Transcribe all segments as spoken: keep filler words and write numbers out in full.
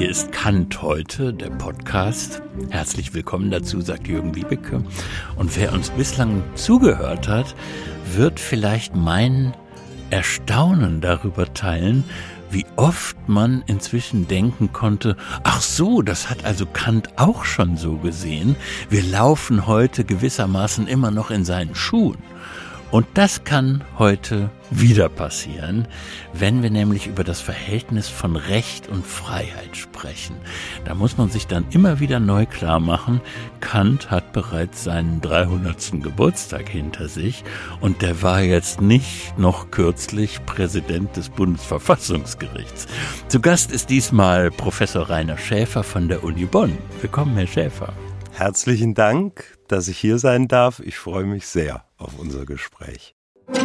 Hier ist Kant heute, der Podcast. Herzlich willkommen dazu, sagt Jürgen Liebeke. Und wer uns bislang zugehört hat, wird vielleicht mein Erstaunen darüber teilen, wie oft man inzwischen denken konnte, ach so, das hat also Kant auch schon so gesehen. Wir laufen heute gewissermaßen immer noch in seinen Schuhen. Und das kann heute wieder passieren, wenn wir nämlich über das Verhältnis von Recht und Freiheit sprechen. Da muss man sich dann immer wieder neu klar machen, Kant hat bereits seinen dreihundertsten Geburtstag hinter sich und der war jetzt nicht noch kürzlich Präsident des Bundesverfassungsgerichts. Zu Gast ist diesmal Professor Rainer Schäfer von der Uni Bonn. Willkommen, Herr Schäfer. Herzlichen Dank, dass ich hier sein darf. Ich freue mich sehr auf unser Gespräch.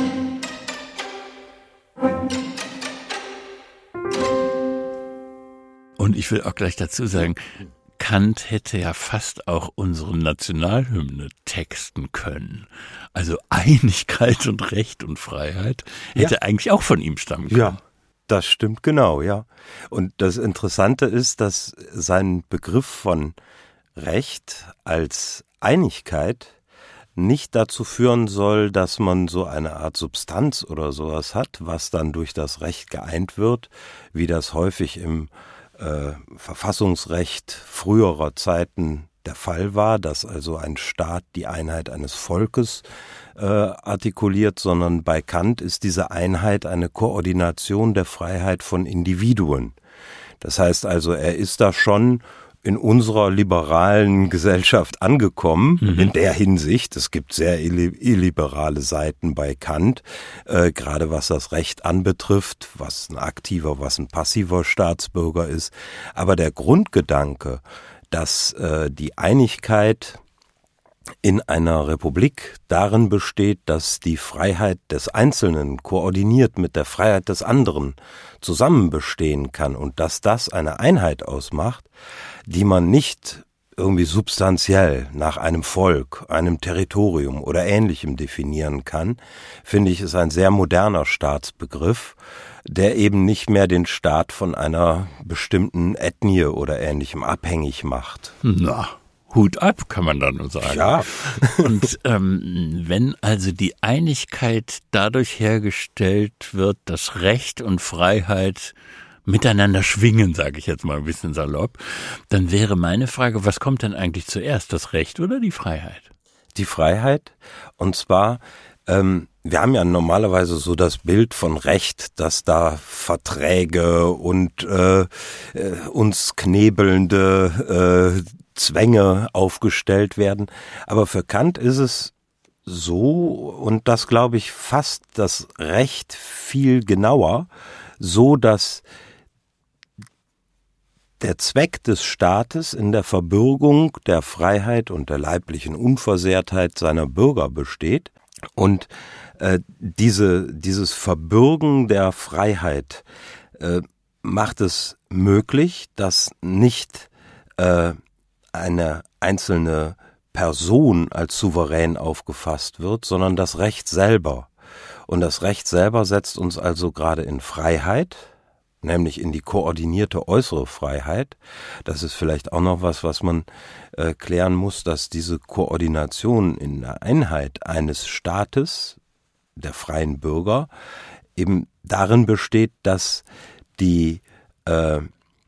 Und ich will auch gleich dazu sagen, Kant hätte ja fast auch unsere Nationalhymne texten können. Also Einigkeit und Recht und Freiheit hätte ja eigentlich auch von ihm stammen können. Ja, das stimmt genau, ja. Und das Interessante ist, dass sein Begriff von Recht als Einigkeit nicht dazu führen soll, dass man so eine Art Substanz oder sowas hat, was dann durch das Recht geeint wird, wie das häufig im äh, Verfassungsrecht früherer Zeiten der Fall war, dass also ein Staat die Einheit eines Volkes äh, artikuliert, sondern bei Kant ist diese Einheit eine Koordination der Freiheit von Individuen. Das heißt also, er ist da schon in unserer liberalen Gesellschaft angekommen, mhm. in der Hinsicht. Es gibt sehr illiberale Seiten bei Kant, äh, gerade was das Recht anbetrifft, was ein aktiver, was ein passiver Staatsbürger ist. Aber der Grundgedanke, dass äh, die Einigkeit in einer Republik darin besteht, dass die Freiheit des Einzelnen koordiniert mit der Freiheit des anderen zusammen bestehen kann und dass das eine Einheit ausmacht, die man nicht irgendwie substanziell nach einem Volk, einem Territorium oder Ähnlichem definieren kann, finde ich, ist ein sehr moderner Staatsbegriff, der eben nicht mehr den Staat von einer bestimmten Ethnie oder Ähnlichem abhängig macht. Na. Hut ab, kann man da nur sagen. Ja. Und ähm, wenn also die Einigkeit dadurch hergestellt wird, dass Recht und Freiheit miteinander schwingen, sage ich jetzt mal ein bisschen salopp, dann wäre meine Frage, was kommt denn eigentlich zuerst, das Recht oder die Freiheit? Die Freiheit, und zwar, ähm, wir haben ja normalerweise so das Bild von Recht, dass da Verträge und äh, äh, uns knebelnde äh, Zwänge aufgestellt werden. Aber für Kant ist es so, und das glaube ich fasst das Recht viel genauer, so dass der Zweck des Staates in der Verbürgung der Freiheit und der leiblichen Unversehrtheit seiner Bürger besteht. Und äh, diese, dieses Verbürgen der Freiheit äh, macht es möglich, dass nicht äh, eine einzelne Person als souverän aufgefasst wird, sondern das Recht selber. Und das Recht selber setzt uns also gerade in Freiheit, nämlich in die koordinierte äußere Freiheit. Das ist vielleicht auch noch was, was man äh, klären muss, dass diese Koordination in der Einheit eines Staates, der freien Bürger, eben darin besteht, dass die äh,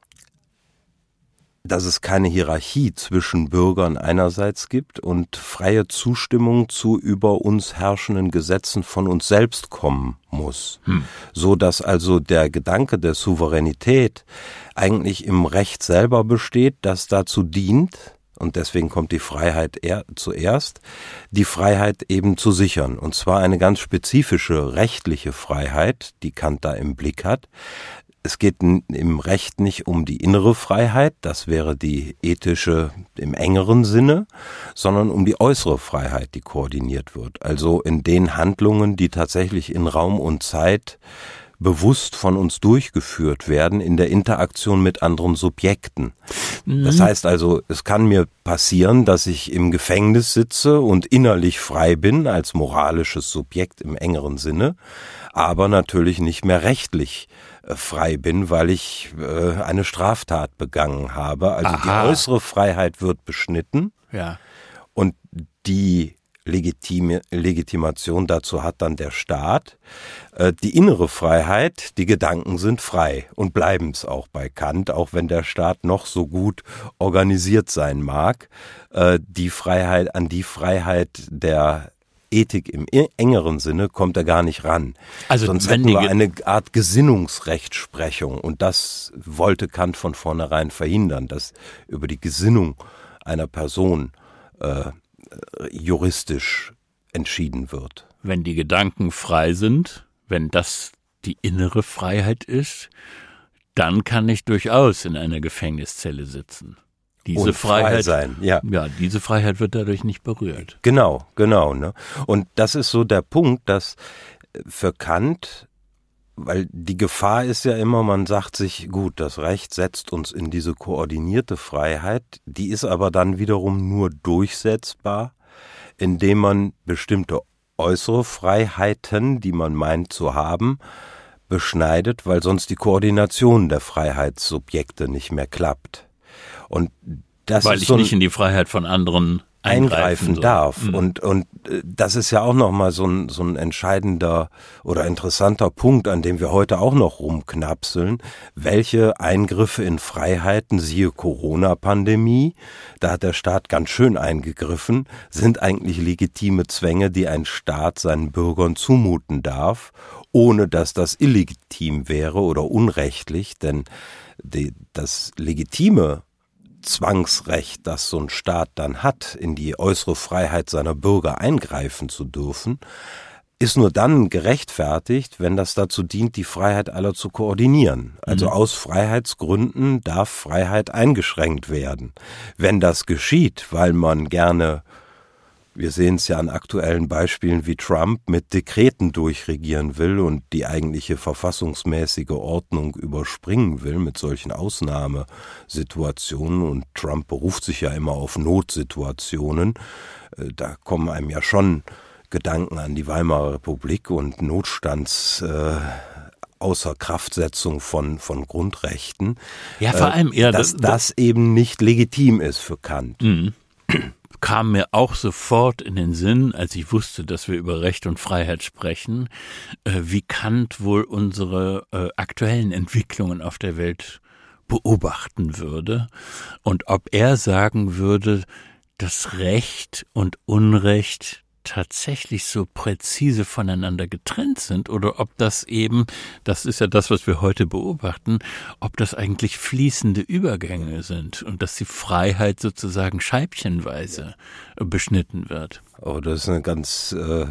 dass es keine Hierarchie zwischen Bürgern einerseits gibt und freie Zustimmung zu über uns herrschenden Gesetzen von uns selbst kommen muss. Hm. So dass also der Gedanke der Souveränität eigentlich im Recht selber besteht, das dazu dient, und deswegen kommt die Freiheit eher zuerst, die Freiheit eben zu sichern. Und zwar eine ganz spezifische rechtliche Freiheit, die Kant da im Blick hat. Es geht im Recht nicht um die innere Freiheit, das wäre die ethische im engeren Sinne, sondern um die äußere Freiheit, die koordiniert wird. Also in den Handlungen, die tatsächlich in Raum und Zeit bewusst von uns durchgeführt werden in der Interaktion mit anderen Subjekten. Das heißt also, es kann mir passieren, dass ich im Gefängnis sitze und innerlich frei bin als moralisches Subjekt im engeren Sinne, aber natürlich nicht mehr rechtlich äh, frei bin, weil ich äh, eine Straftat begangen habe. Also Aha. die äußere Freiheit wird beschnitten Ja. und die Legitime, Legitimation dazu hat dann der Staat. Äh, die innere Freiheit, die Gedanken sind frei und bleiben es auch bei Kant, auch wenn der Staat noch so gut organisiert sein mag. Äh, die Freiheit, an die Freiheit der Ethik im engeren Sinne kommt er gar nicht ran. Also Sonst wenn hätten wir die- eine Art Gesinnungsrechtsprechung und das wollte Kant von vornherein verhindern, dass über die Gesinnung einer Person äh, juristisch entschieden wird. Wenn die Gedanken frei sind, wenn das die innere Freiheit ist, dann kann ich durchaus in einer Gefängniszelle sitzen. Diese Und frei Freiheit, sein, ja. ja, diese Freiheit wird dadurch nicht berührt. Genau, genau. Ne? Und das ist so der Punkt, dass für Kant, weil die Gefahr ist ja immer, man sagt sich, gut, das Recht setzt uns in diese koordinierte Freiheit, die ist aber dann wiederum nur durchsetzbar, indem man bestimmte äußere Freiheiten, die man meint zu haben, beschneidet, weil sonst die Koordination der Freiheitssubjekte nicht mehr klappt. Und das Weil ist ich so ein nicht in die Freiheit von anderen eingreifen, eingreifen soll. darf. Mhm. Und, und äh, das ist ja auch nochmal so ein, so ein entscheidender oder interessanter Punkt, an dem wir heute auch noch rumknapseln. Welche Eingriffe in Freiheiten, siehe Corona-Pandemie, da hat der Staat ganz schön eingegriffen, sind eigentlich legitime Zwänge, die ein Staat seinen Bürgern zumuten darf, ohne dass das illegitim wäre oder unrechtlich, denn die, das legitime Zwangsrecht, das so ein Staat dann hat, in die äußere Freiheit seiner Bürger eingreifen zu dürfen, ist nur dann gerechtfertigt, wenn das dazu dient, die Freiheit aller zu koordinieren. Also Mhm. aus Freiheitsgründen darf Freiheit eingeschränkt werden. Wenn das geschieht, weil man gerne, wir sehen es ja an aktuellen Beispielen wie Trump, mit Dekreten durchregieren will und die eigentliche verfassungsmäßige Ordnung überspringen will mit solchen Ausnahmesituationen, und Trump beruft sich ja immer auf Notsituationen, da kommen einem ja schon Gedanken an die Weimarer Republik und Notstands äh, Außerkraftsetzung von, von Grundrechten. Ja, vor allem eher, dass das- das eben nicht legitim ist für Kant. Mhm. Kam mir auch sofort in den Sinn, als ich wusste, dass wir über Recht und Freiheit sprechen, äh, wie Kant wohl unsere äh, aktuellen Entwicklungen auf der Welt beobachten würde und ob er sagen würde, dass Recht und Unrecht tatsächlich so präzise voneinander getrennt sind oder ob das eben, das ist ja das, was wir heute beobachten, ob das eigentlich fließende Übergänge sind und dass die Freiheit sozusagen scheibchenweise beschnitten wird. Oh, das ist eine ganz äh,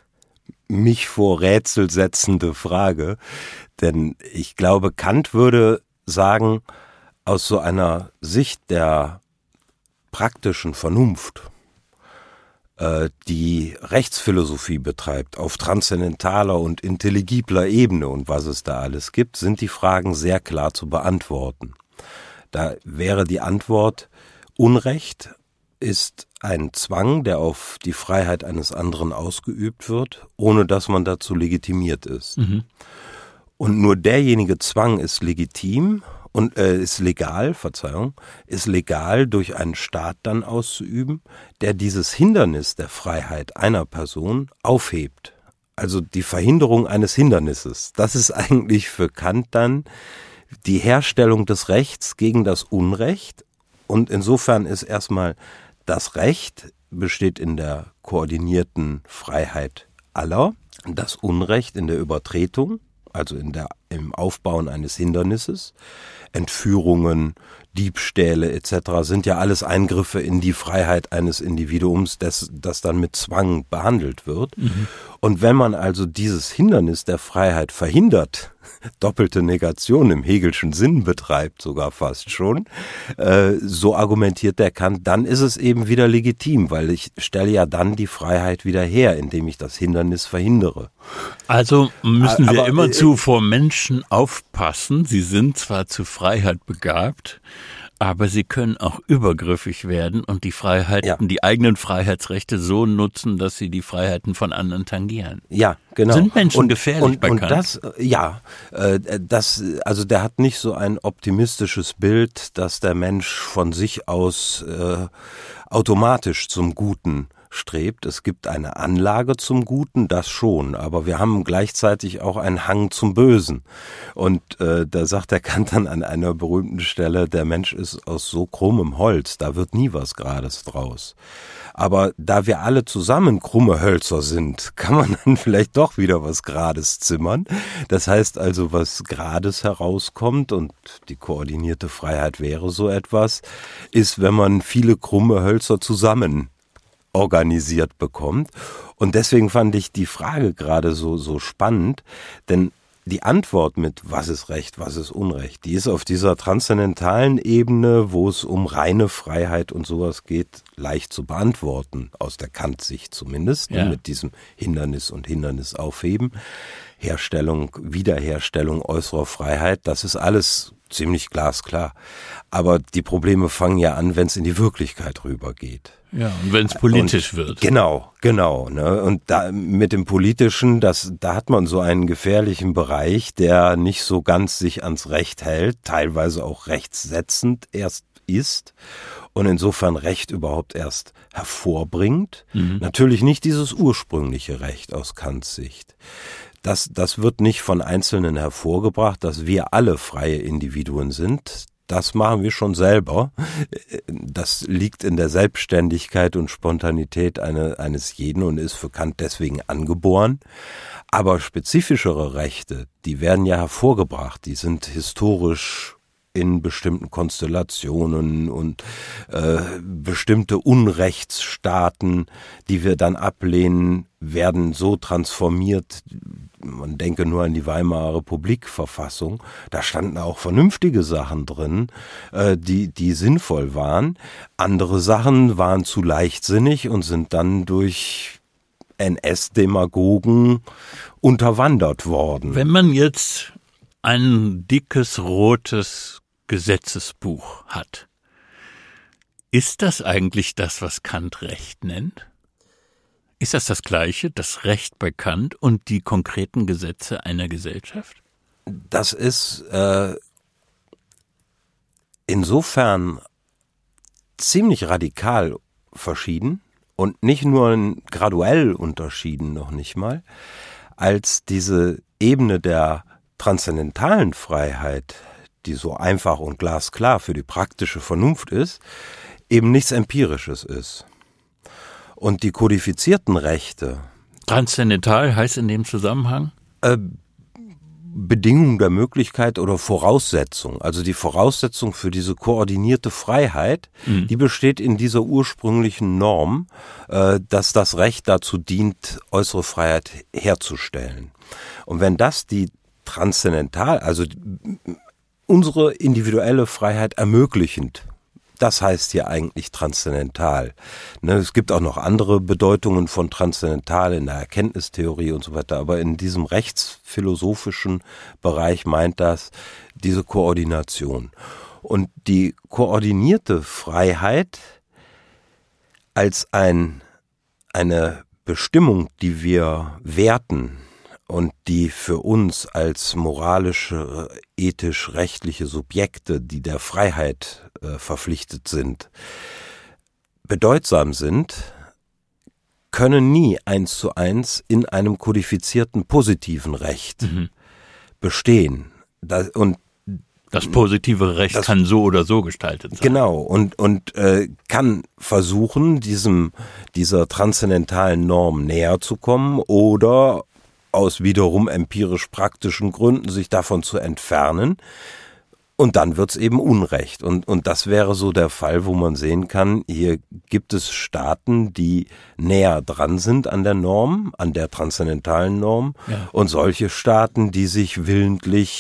mich vor Rätsel setzende Frage, denn ich glaube, Kant würde sagen, aus so einer Sicht der praktischen Vernunft, die Rechtsphilosophie betreibt, auf transzendentaler und intelligibler Ebene und was es da alles gibt, sind die Fragen sehr klar zu beantworten. Da wäre die Antwort, Unrecht ist ein Zwang, der auf die Freiheit eines anderen ausgeübt wird, ohne dass man dazu legitimiert ist. Mhm. Und nur derjenige Zwang ist legitim und äh, ist legal, Verzeihung, ist legal durch einen Staat dann auszuüben, der dieses Hindernis der Freiheit einer Person aufhebt. Also die Verhinderung eines Hindernisses. Das ist eigentlich für Kant dann die Herstellung des Rechts gegen das Unrecht. Und insofern ist erstmal das Recht besteht in der koordinierten Freiheit aller, das Unrecht in der Übertretung, also in der, im Aufbauen eines Hindernisses. Entführungen, Diebstähle et cetera sind ja alles Eingriffe in die Freiheit eines Individuums, das, das dann mit Zwang behandelt wird. Mhm. Und wenn man also dieses Hindernis der Freiheit verhindert, doppelte Negation im Hegelschen Sinn betreibt, sogar fast schon, äh, so argumentiert der Kant, dann ist es eben wieder legitim, weil ich stelle ja dann die Freiheit wieder her, indem ich das Hindernis verhindere. Also müssen wir Aber, immerzu äh, vor Menschen aufpassen. Sie sind zwar zu Freiheit begabt, Aber sie können auch übergriffig werden und die Freiheiten, ja. die eigenen Freiheitsrechte so nutzen, dass sie die Freiheiten von anderen tangieren. Ja, genau. Sind Menschen und, gefährlich und, bei und Kant? Das, ja, äh, das, also der hat nicht so ein optimistisches Bild, dass der Mensch von sich aus äh, automatisch zum Guten strebt. Es gibt eine Anlage zum Guten, das schon, aber wir haben gleichzeitig auch einen Hang zum Bösen. Und äh, da sagt der Kant dann an einer berühmten Stelle, der Mensch ist aus so krummem Holz, da wird nie was Gerades draus. Aber da wir alle zusammen krumme Hölzer sind, kann man dann vielleicht doch wieder was Gerades zimmern. Das heißt also, was Gerades herauskommt, und die koordinierte Freiheit wäre so etwas, ist, wenn man viele krumme Hölzer zusammen organisiert bekommt. Und deswegen fand ich die Frage gerade so, so spannend, denn die Antwort mit was ist Recht, was ist Unrecht, die ist auf dieser transzendentalen Ebene, wo es um reine Freiheit und sowas geht, leicht zu beantworten, aus der Kant-Sicht zumindest, ja. Mit diesem Hindernis und Hindernis aufheben, Herstellung, Wiederherstellung äußerer Freiheit, das ist alles ziemlich glasklar. Aber die Probleme fangen ja an, wenn es in die Wirklichkeit rübergeht. Ja, und wenn es politisch und, wird. Genau, genau. Ne? Und da mit dem Politischen, das, da hat man so einen gefährlichen Bereich, der nicht so ganz sich ans Recht hält, teilweise auch rechtssetzend erst ist und insofern Recht überhaupt erst hervorbringt. Mhm. Natürlich nicht dieses ursprüngliche Recht aus Kants Sicht. Das, das wird nicht von Einzelnen hervorgebracht, dass wir alle freie Individuen sind. Das machen wir schon selber. Das liegt in der Selbstständigkeit und Spontanität eine, eines jeden und ist für Kant deswegen angeboren. Aber spezifischere Rechte, die werden ja hervorgebracht. Die sind historisch in bestimmten Konstellationen und äh, bestimmte Unrechtsstaaten, die wir dann ablehnen, werden so transformiert. Man denke nur an die Weimarer Republik-Verfassung. Da standen auch vernünftige Sachen drin, äh, die, die sinnvoll waren. Andere Sachen waren zu leichtsinnig und sind dann durch N S-Demagogen unterwandert worden. Wenn man jetzt ein dickes, rotes Gesetzesbuch hat, ist das eigentlich das, was Kant Recht nennt? Ist das das Gleiche, das Recht bei Kant und die konkreten Gesetze einer Gesellschaft? Das ist äh, insofern ziemlich radikal verschieden und nicht nur graduell unterschieden, noch nicht mal, als diese Ebene der transzendentalen Freiheit, die so einfach und glasklar für die praktische Vernunft ist, eben nichts Empirisches ist. Und die kodifizierten Rechte. Transzendental heißt in dem Zusammenhang? Äh, Bedingung der Möglichkeit oder Voraussetzung. Also die Voraussetzung für diese koordinierte Freiheit, mhm. die besteht in dieser ursprünglichen Norm, äh, dass das Recht dazu dient, äußere Freiheit herzustellen. Und wenn das die transzendental, also unsere individuelle Freiheit ermöglichend, das heißt hier eigentlich transzendental. Ne, es gibt auch noch andere Bedeutungen von transzendental in der Erkenntnistheorie und so weiter, aber in diesem rechtsphilosophischen Bereich meint das diese Koordination. Und die koordinierte Freiheit als ein, eine Bestimmung, die wir werten, und die für uns als moralische, ethisch-rechtliche Subjekte, die der Freiheit äh, verpflichtet sind, bedeutsam sind, können nie eins zu eins in einem kodifizierten positiven Recht mhm. bestehen. Das, und das positive Recht das, kann so oder so gestaltet sein. Genau, und, und äh, kann versuchen, diesem, dieser transzendentalen Norm näher zu kommen oder aus wiederum empirisch-praktischen Gründen sich davon zu entfernen. Und dann wird's eben Unrecht. Und, und das wäre so der Fall, wo man sehen kann, hier gibt es Staaten, die näher dran sind an der Norm, an der transzendentalen Norm. Ja. Und solche Staaten, die sich willentlich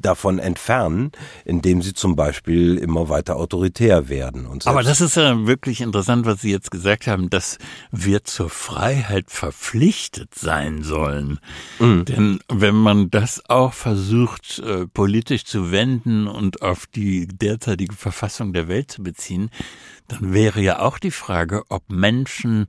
davon entfernen, indem sie zum Beispiel immer weiter autoritär werden. Und aber das ist ja wirklich interessant, was Sie jetzt gesagt haben, dass wir zur Freiheit verpflichtet sein sollen. Mhm. Denn wenn man das auch versucht, äh, politisch zu wenden und auf die derzeitige Verfassung der Welt zu beziehen, dann wäre ja auch die Frage, ob Menschen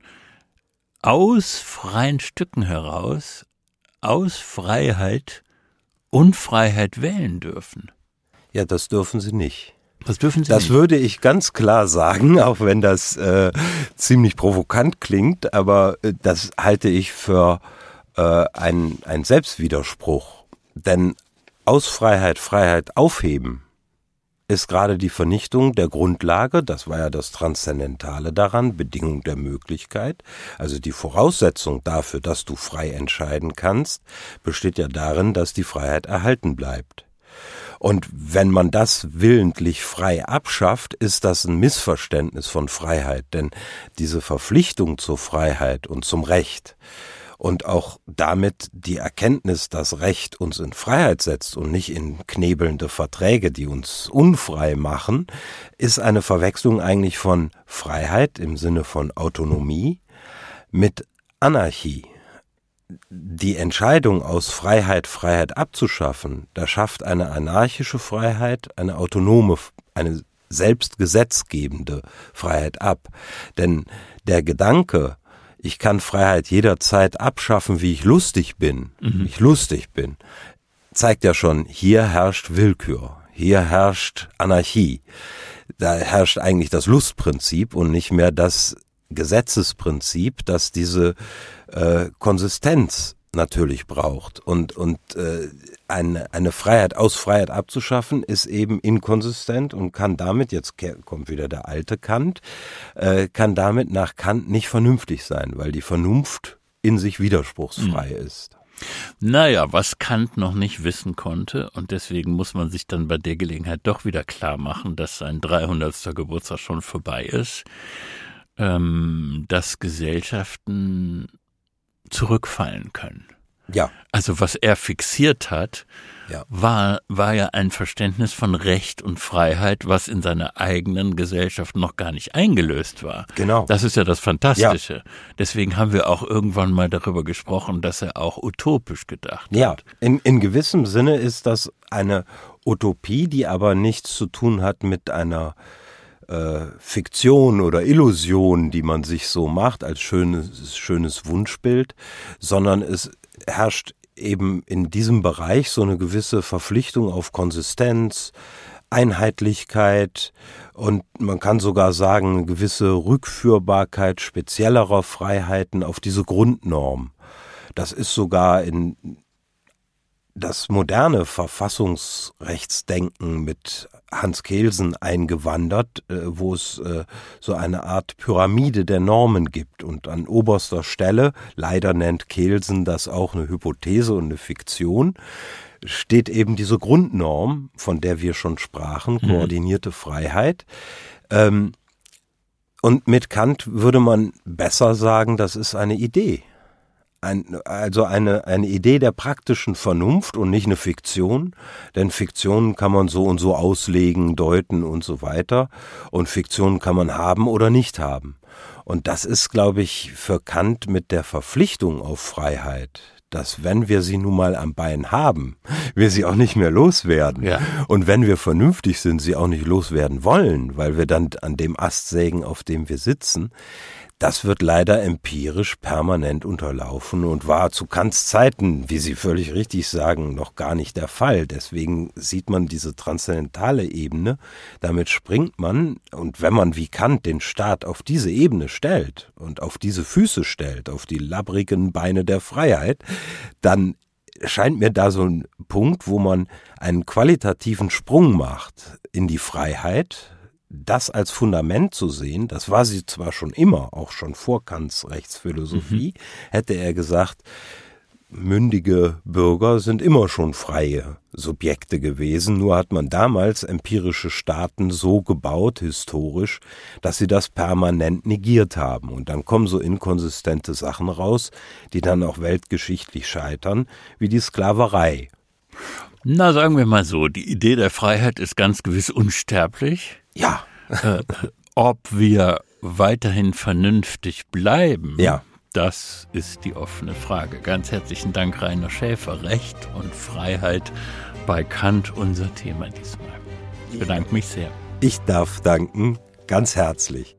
aus freien Stücken heraus, aus Freiheit, Unfreiheit wählen dürfen. Ja, das dürfen sie nicht. Das dürfen sie das nicht. Das würde ich ganz klar sagen, auch wenn das äh, ziemlich provokant klingt, aber äh, das halte ich für äh, ein, ein Selbstwiderspruch. Denn aus Freiheit Freiheit aufheben ist gerade die Vernichtung der Grundlage, das war ja das Transzendentale daran, Bedingung der Möglichkeit, also die Voraussetzung dafür, dass du frei entscheiden kannst, besteht ja darin, dass die Freiheit erhalten bleibt. Und wenn man das willentlich frei abschafft, ist das ein Missverständnis von Freiheit, denn diese Verpflichtung zur Freiheit und zum Recht und auch damit die Erkenntnis, dass Recht uns in Freiheit setzt und nicht in knebelnde Verträge, die uns unfrei machen, ist eine Verwechslung eigentlich von Freiheit im Sinne von Autonomie mit Anarchie. Die Entscheidung aus Freiheit Freiheit abzuschaffen, da schafft eine anarchische Freiheit eine autonome, eine selbstgesetzgebende Freiheit ab. Denn der Gedanke, ich kann Freiheit jederzeit abschaffen, wie ich lustig bin, mhm. wie ich lustig bin, zeigt ja schon, hier herrscht Willkür, hier herrscht Anarchie. Da herrscht eigentlich das Lustprinzip und nicht mehr das Gesetzesprinzip, das diese äh, Konsistenz natürlich braucht. Und, und äh, eine, eine Freiheit aus Freiheit abzuschaffen, ist eben inkonsistent und kann damit, jetzt kommt wieder der alte Kant, äh, kann damit nach Kant nicht vernünftig sein, weil die Vernunft in sich widerspruchsfrei mhm. ist. Naja, was Kant noch nicht wissen konnte, und deswegen muss man sich dann bei der Gelegenheit doch wieder klar machen, dass sein dreihundertster Geburtstag schon vorbei ist, ähm, dass Gesellschaften zurückfallen können. Ja. Also was er fixiert hat, ja. war, war ja ein Verständnis von Recht und Freiheit, was in seiner eigenen Gesellschaft noch gar nicht eingelöst war. Genau. Das ist ja das Fantastische. Ja. Deswegen haben wir auch irgendwann mal darüber gesprochen, dass er auch utopisch gedacht ja. hat. Ja, in, in gewissem Sinne ist das eine Utopie, die aber nichts zu tun hat mit einer äh, Fiktion oder Illusion, die man sich so macht als schönes, schönes Wunschbild, sondern es herrscht eben in diesem Bereich so eine gewisse Verpflichtung auf Konsistenz, Einheitlichkeit und man kann sogar sagen, eine gewisse Rückführbarkeit speziellerer Freiheiten auf diese Grundnorm. Das ist sogar in das moderne Verfassungsrechtsdenken mit Hans Kelsen eingewandert, wo es so eine Art Pyramide der Normen gibt. Und an oberster Stelle, leider nennt Kelsen das auch eine Hypothese und eine Fiktion, steht eben diese Grundnorm, von der wir schon sprachen, mhm. koordinierte Freiheit. Und mit Kant würde man besser sagen, das ist eine Idee. Ein, also eine, eine Idee der praktischen Vernunft und nicht eine Fiktion, denn Fiktionen kann man so und so auslegen, deuten und so weiter und Fiktionen kann man haben oder nicht haben. Und das ist, glaube ich, für Kant mit der Verpflichtung auf Freiheit, dass wenn wir sie nun mal am Bein haben, wir sie auch nicht mehr loswerden. Ja. Und wenn wir vernünftig sind, sie auch nicht loswerden wollen, weil wir dann an dem Ast sägen, auf dem wir sitzen. Das wird leider empirisch permanent unterlaufen und war zu Kants Zeiten, wie Sie völlig richtig sagen, noch gar nicht der Fall. Deswegen sieht man diese transzendentale Ebene. Damit springt man, und wenn man wie Kant den Staat auf diese Ebene stellt und auf diese Füße stellt, auf die labbrigen Beine der Freiheit, dann scheint mir da so ein Punkt, wo man einen qualitativen Sprung macht in die Freiheit. Das als Fundament zu sehen, das war sie zwar schon immer, auch schon vor Kants Rechtsphilosophie, mhm. hätte er gesagt, mündige Bürger sind immer schon freie Subjekte gewesen, nur hat man damals empirische Staaten so gebaut, historisch, dass sie das permanent negiert haben. Und dann kommen so inkonsistente Sachen raus, die dann auch weltgeschichtlich scheitern, wie die Sklaverei. Na, sagen wir mal so, die Idee der Freiheit ist ganz gewiss unsterblich. Ja. Äh, ob wir weiterhin vernünftig bleiben, ja. das ist die offene Frage. Ganz herzlichen Dank, Rainer Schäfer. Recht und Freiheit bei Kant, unser Thema diesmal. Ich bedanke mich sehr. Ich darf danken, ganz herzlich.